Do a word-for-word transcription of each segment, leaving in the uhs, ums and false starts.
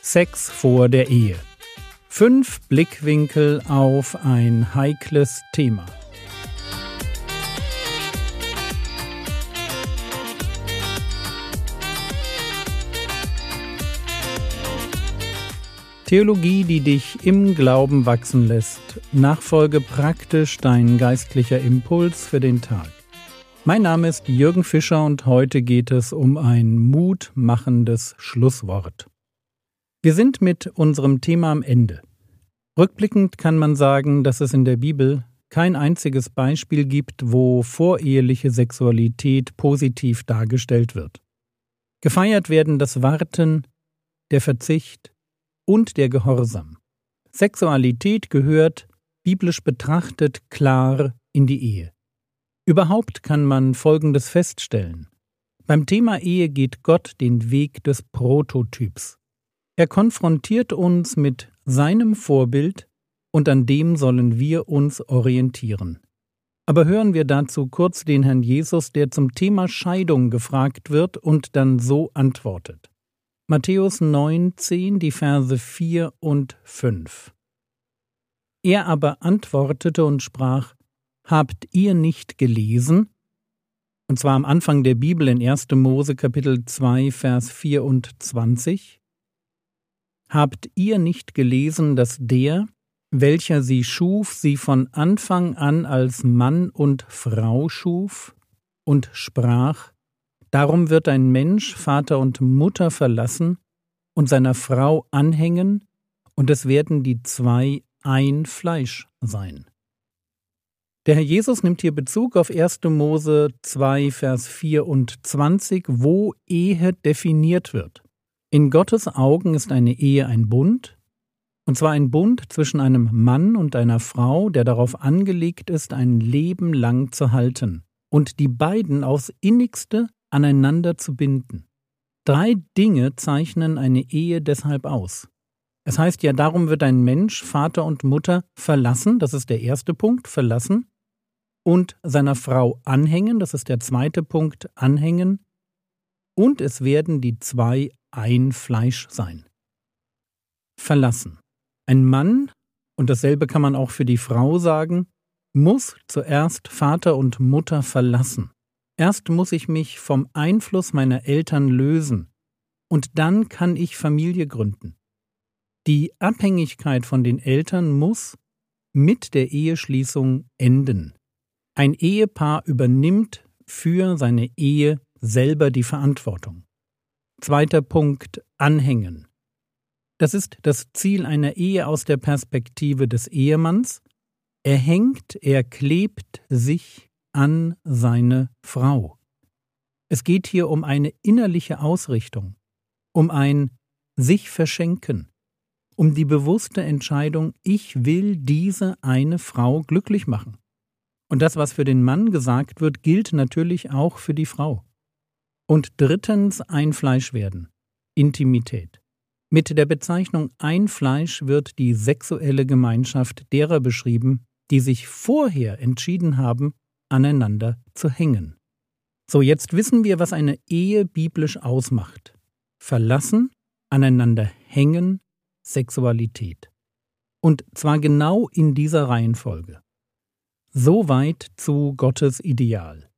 Sex vor der Ehe. Fünf Blickwinkel auf ein heikles Thema. Theologie, die dich im Glauben wachsen lässt. Nachfolge praktisch dein geistlicher Impuls für den Tag. Mein Name ist Jürgen Fischer und heute geht es um ein mutmachendes Schlusswort. Wir sind mit unserem Thema am Ende. Rückblickend kann man sagen, dass es in der Bibel kein einziges Beispiel gibt, wo voreheliche Sexualität positiv dargestellt wird. Gefeiert werden das Warten, der Verzicht und der Gehorsam. Sexualität gehört, biblisch betrachtet, klar in die Ehe. Überhaupt kann man Folgendes feststellen. Beim Thema Ehe geht Gott den Weg des Prototyps. Er konfrontiert uns mit seinem Vorbild und an dem sollen wir uns orientieren. Aber hören wir dazu kurz den Herrn Jesus, der zum Thema Scheidung gefragt wird und dann so antwortet. Matthäus neunzehn, die Verse vier und fünf. Er aber antwortete und sprach: Habt ihr nicht gelesen? Und zwar am Anfang der Bibel in erster Mose Kapitel zwei, Vers vierundzwanzig. Habt ihr nicht gelesen, dass der, welcher sie schuf, sie von Anfang an als Mann und Frau schuf und sprach: Darum wird ein Mensch Vater und Mutter verlassen und seiner Frau anhängen, und es werden die zwei ein Fleisch sein. Der Herr Jesus nimmt hier Bezug auf erster Mose zwei, Vers vierundzwanzig, wo Ehe definiert wird. In Gottes Augen ist eine Ehe ein Bund, und zwar ein Bund zwischen einem Mann und einer Frau, der darauf angelegt ist, ein Leben lang zu halten und die beiden aufs Innigste aneinander zu binden. Drei Dinge zeichnen eine Ehe deshalb aus. Es heißt ja, darum wird ein Mensch Vater und Mutter verlassen, das ist der erste Punkt, verlassen, und seiner Frau anhängen, das ist der zweite Punkt, anhängen, und es werden die zwei ein Fleisch sein. Verlassen. Ein Mann, und dasselbe kann man auch für die Frau sagen, muss zuerst Vater und Mutter verlassen. Erst muss ich mich vom Einfluss meiner Eltern lösen, und dann kann ich Familie gründen. Die Abhängigkeit von den Eltern muss mit der Eheschließung enden. Ein Ehepaar übernimmt für seine Ehe selber die Verantwortung. Zweiter Punkt: Anhängen. Das ist das Ziel einer Ehe aus der Perspektive des Ehemanns. Er hängt, er klebt sich an seine Frau. Es geht hier um eine innerliche Ausrichtung, um ein sich verschenken, um die bewusste Entscheidung, ich will diese eine Frau glücklich machen. Und das, was für den Mann gesagt wird, gilt natürlich auch für die Frau. Und drittens, ein Fleisch werden. Intimität. Mit der Bezeichnung ein Fleisch wird die sexuelle Gemeinschaft derer beschrieben, die sich vorher entschieden haben, aneinander zu hängen. So, jetzt wissen wir, was eine Ehe biblisch ausmacht. Verlassen, aneinander hängen, Sexualität. Und zwar genau in dieser Reihenfolge. Soweit zu Gottes Ideal.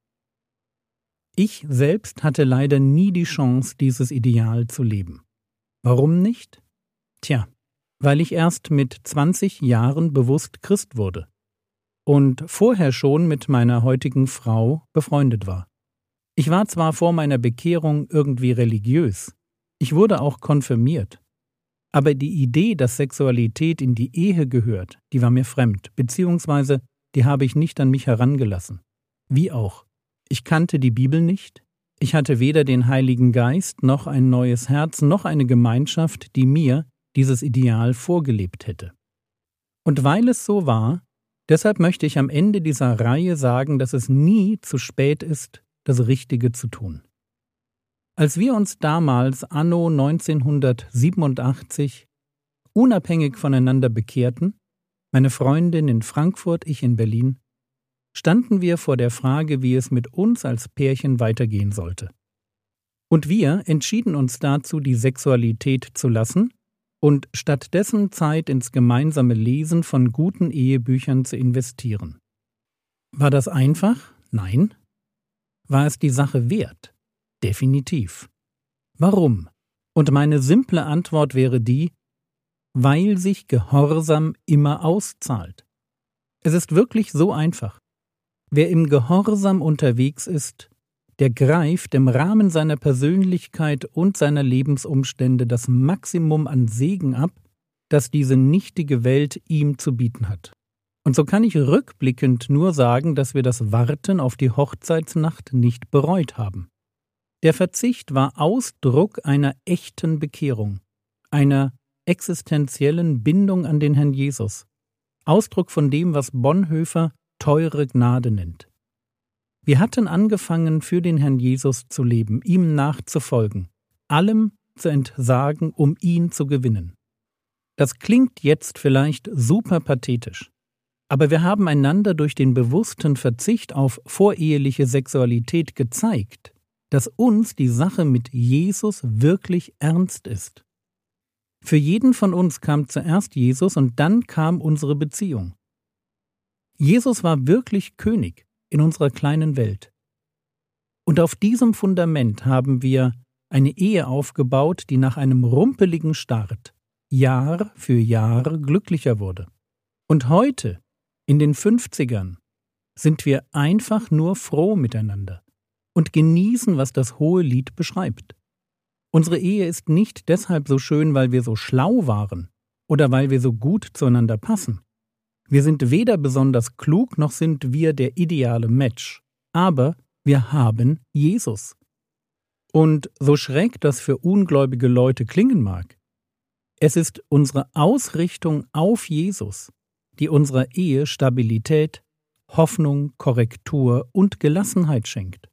Ich selbst hatte leider nie die Chance, dieses Ideal zu leben. Warum nicht? Tja, weil ich erst mit zwanzig Jahren bewusst Christ wurde und vorher schon mit meiner heutigen Frau befreundet war. Ich war zwar vor meiner Bekehrung irgendwie religiös, ich wurde auch konfirmiert, aber die Idee, dass Sexualität in die Ehe gehört, die war mir fremd, beziehungsweise die habe ich nicht an mich herangelassen. Wie auch. Ich kannte die Bibel nicht, ich hatte weder den Heiligen Geist noch ein neues Herz noch eine Gemeinschaft, die mir dieses Ideal vorgelebt hätte. Und weil es so war, deshalb möchte ich am Ende dieser Reihe sagen, dass es nie zu spät ist, das Richtige zu tun. Als wir uns damals anno neunzehnhundertsiebenundachtzig unabhängig voneinander bekehrten, meine Freundin in Frankfurt, ich in Berlin, standen wir vor der Frage, wie es mit uns als Pärchen weitergehen sollte. Und wir entschieden uns dazu, die Sexualität zu lassen und stattdessen Zeit ins gemeinsame Lesen von guten Ehebüchern zu investieren. War das einfach? Nein. War es die Sache wert? Definitiv. Warum? Und meine simple Antwort wäre die, weil sich Gehorsam immer auszahlt. Es ist wirklich so einfach. Wer im Gehorsam unterwegs ist, der greift im Rahmen seiner Persönlichkeit und seiner Lebensumstände das Maximum an Segen ab, das diese nichtige Welt ihm zu bieten hat. Und so kann ich rückblickend nur sagen, dass wir das Warten auf die Hochzeitsnacht nicht bereut haben. Der Verzicht war Ausdruck einer echten Bekehrung, einer existenziellen Bindung an den Herrn Jesus, Ausdruck von dem, was Bonhoeffer teure Gnade nennt. Wir hatten angefangen, für den Herrn Jesus zu leben, ihm nachzufolgen, allem zu entsagen, um ihn zu gewinnen. Das klingt jetzt vielleicht super pathetisch, aber wir haben einander durch den bewussten Verzicht auf voreheliche Sexualität gezeigt, dass uns die Sache mit Jesus wirklich ernst ist. Für jeden von uns kam zuerst Jesus und dann kam unsere Beziehung. Jesus war wirklich König in unserer kleinen Welt. Und auf diesem Fundament haben wir eine Ehe aufgebaut, die nach einem rumpeligen Start Jahr für Jahr glücklicher wurde. Und heute, in den fünfzigern, sind wir einfach nur froh miteinander und genießen, was das hohe Lied beschreibt. Unsere Ehe ist nicht deshalb so schön, weil wir so schlau waren oder weil wir so gut zueinander passen. Wir sind weder besonders klug, noch sind wir der ideale Match. Aber wir haben Jesus. Und so schräg das für ungläubige Leute klingen mag, es ist unsere Ausrichtung auf Jesus, die unserer Ehe Stabilität, Hoffnung, Korrektur und Gelassenheit schenkt.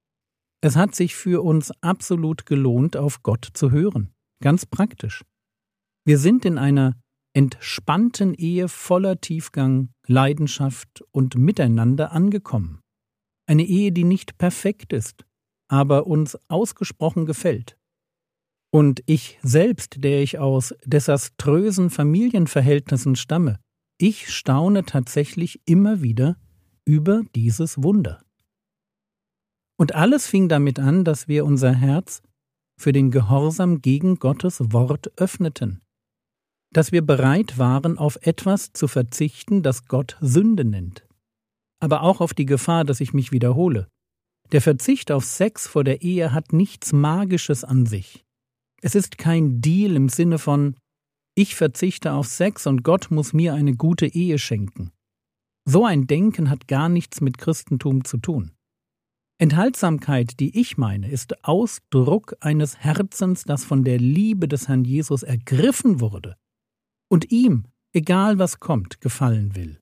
Es hat sich für uns absolut gelohnt, auf Gott zu hören. Ganz praktisch. Wir sind in einer entspannten Ehe voller Tiefgang, Leidenschaft und Miteinander angekommen. Eine Ehe, die nicht perfekt ist, aber uns ausgesprochen gefällt. Und ich selbst, der ich aus desaströsen Familienverhältnissen stamme, ich staune tatsächlich immer wieder über dieses Wunder. Und alles fing damit an, dass wir unser Herz für den Gehorsam gegen Gottes Wort öffneten. Dass wir bereit waren, auf etwas zu verzichten, das Gott Sünde nennt. Aber auch auf die Gefahr, dass ich mich wiederhole. Der Verzicht auf Sex vor der Ehe hat nichts Magisches an sich. Es ist kein Deal im Sinne von, ich verzichte auf Sex und Gott muss mir eine gute Ehe schenken. So ein Denken hat gar nichts mit Christentum zu tun. Enthaltsamkeit, die ich meine, ist Ausdruck eines Herzens, das von der Liebe des Herrn Jesus ergriffen wurde und ihm, egal was kommt, gefallen will.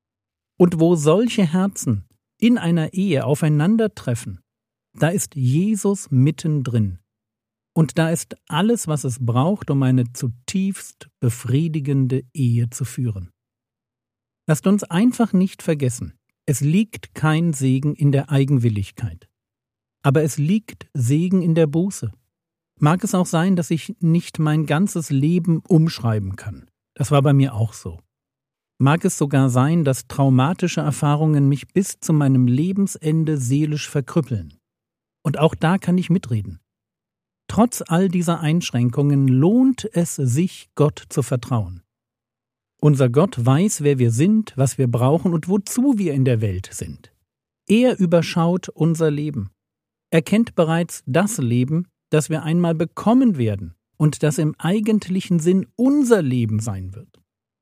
Und wo solche Herzen in einer Ehe aufeinandertreffen, da ist Jesus mittendrin. Und da ist alles, was es braucht, um eine zutiefst befriedigende Ehe zu führen. Lasst uns einfach nicht vergessen, es liegt kein Segen in der Eigenwilligkeit. Aber es liegt Segen in der Buße. Mag es auch sein, dass ich nicht mein ganzes Leben umschreiben kann. Das war bei mir auch so. Mag es sogar sein, dass traumatische Erfahrungen mich bis zu meinem Lebensende seelisch verkrüppeln. Und auch da kann ich mitreden. Trotz all dieser Einschränkungen lohnt es sich, Gott zu vertrauen. Unser Gott weiß, wer wir sind, was wir brauchen und wozu wir in der Welt sind. Er überschaut unser Leben. Er kennt bereits das Leben, das wir einmal bekommen werden und das im eigentlichen Sinn unser Leben sein wird.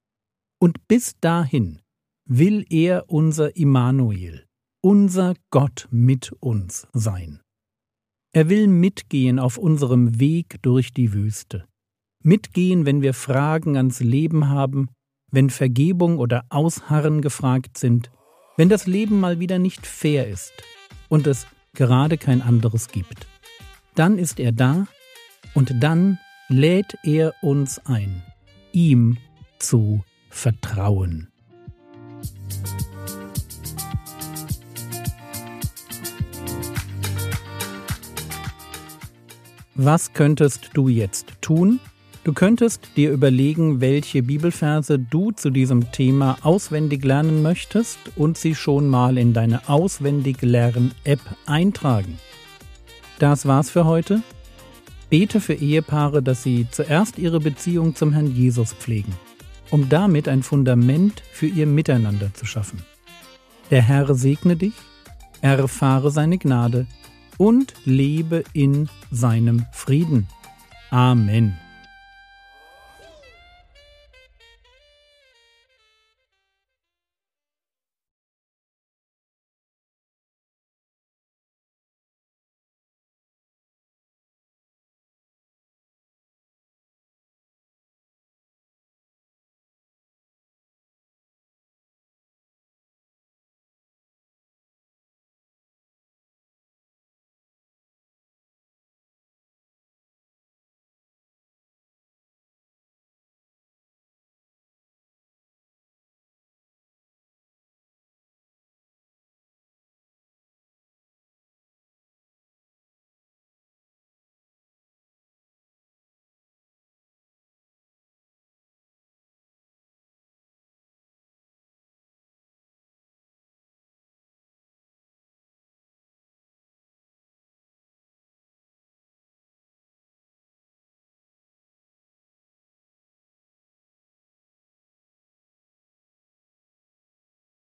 Und bis dahin will er unser Immanuel, unser Gott mit uns sein. Er will mitgehen auf unserem Weg durch die Wüste. Mitgehen, wenn wir Fragen ans Leben haben, wenn Vergebung oder Ausharren gefragt sind, wenn das Leben mal wieder nicht fair ist und es gerade kein anderes gibt. Dann ist er da und dann lädt er uns ein, ihm zu vertrauen. Was könntest du jetzt tun? Du könntest dir überlegen, welche Bibelverse du zu diesem Thema auswendig lernen möchtest und sie schon mal in deine Auswendig-Lern-App eintragen. Das war's für heute. Bete für Ehepaare, dass sie zuerst ihre Beziehung zum Herrn Jesus pflegen, um damit ein Fundament für ihr Miteinander zu schaffen. Der Herr segne dich, erfahre seine Gnade und lebe in seinem Frieden. Amen.